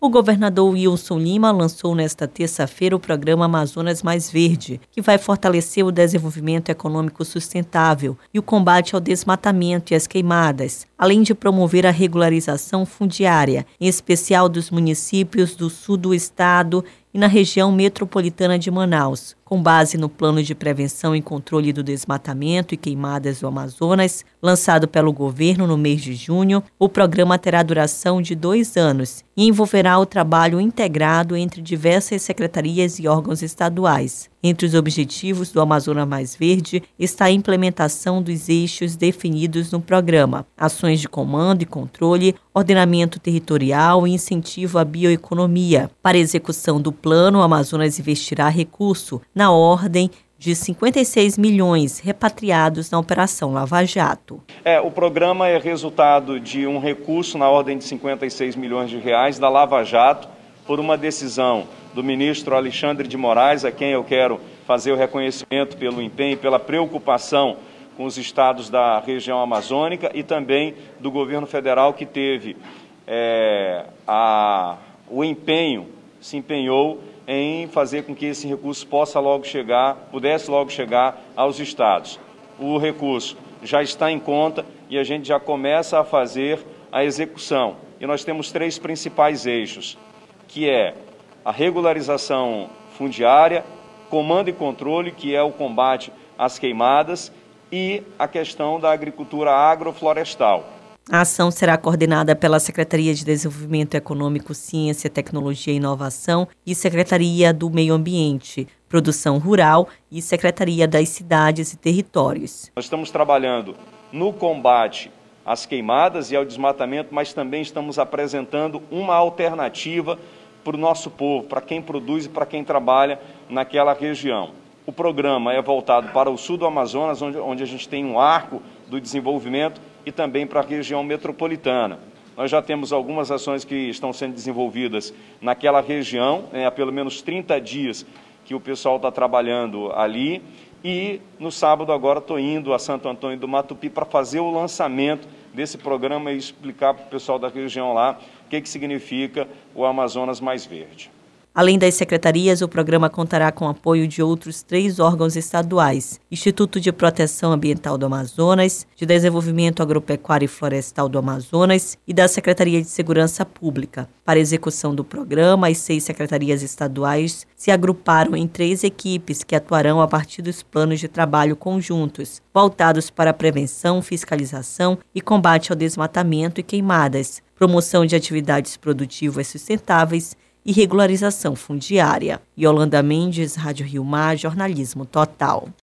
O governador Wilson Lima lançou nesta terça-feira o programa Amazonas Mais Verde, que vai fortalecer o desenvolvimento econômico sustentável e o combate ao desmatamento e às queimadas, além de promover a regularização fundiária, em especial dos municípios do sul do estado e na região metropolitana de Manaus. Com base no Plano de Prevenção e Controle do Desmatamento e Queimadas do Amazonas, lançado pelo governo no mês de junho, o programa terá duração de 2 anos e envolverá o trabalho integrado entre diversas secretarias e órgãos estaduais. Entre os objetivos do Amazonas Mais Verde está a implementação dos eixos definidos no programa, ações de comando e controle, ordenamento territorial e incentivo à bioeconomia. Para a execução do plano, o Amazonas investirá recurso na ordem de 56 milhões repatriados na Operação Lava Jato. O programa é resultado de um recurso na ordem de 56 milhões de reais da Lava Jato, por uma decisão do ministro Alexandre de Moraes, a quem eu quero fazer o reconhecimento pelo empenho e pela preocupação com os estados da região amazônica, e também do governo federal, que teve o empenho, se empenhou em fazer com que esse recurso pudesse logo chegar aos estados. O recurso já está em conta e a gente já começa a fazer a execução. E nós temos 3 principais eixos, que é a regularização fundiária, comando e controle, que é o combate às queimadas, e a questão da agricultura agroflorestal. A ação será coordenada pela Secretaria de Desenvolvimento Econômico, Ciência, Tecnologia e Inovação e Secretaria do Meio Ambiente, Produção Rural e Secretaria das Cidades e Territórios. Nós estamos trabalhando no combate às queimadas e ao desmatamento, mas também estamos apresentando uma alternativa para o nosso povo, para quem produz e para quem trabalha naquela região. O programa é voltado para o sul do Amazonas, onde a gente tem um arco do desenvolvimento, e também para a região metropolitana. Nós já temos algumas ações que estão sendo desenvolvidas naquela região, há pelo menos 30 dias que o pessoal está trabalhando ali, e no sábado agora estou indo a Santo Antônio do Matupi para fazer o lançamento desse programa e explicar para o pessoal da região lá o que significa o Amazonas Mais Verde. Além das secretarias, o programa contará com o apoio de outros 3 órgãos estaduais: Instituto de Proteção Ambiental do Amazonas, de Desenvolvimento Agropecuário e Florestal do Amazonas e da Secretaria de Segurança Pública. Para a execução do programa, as 6 secretarias estaduais se agruparam em 3 equipes que atuarão a partir dos planos de trabalho conjuntos, voltados para a prevenção, fiscalização e combate ao desmatamento e queimadas, promoção de atividades produtivas sustentáveis e regularização fundiária. Yolanda Mendes, Rádio Rio Mar, Jornalismo Total.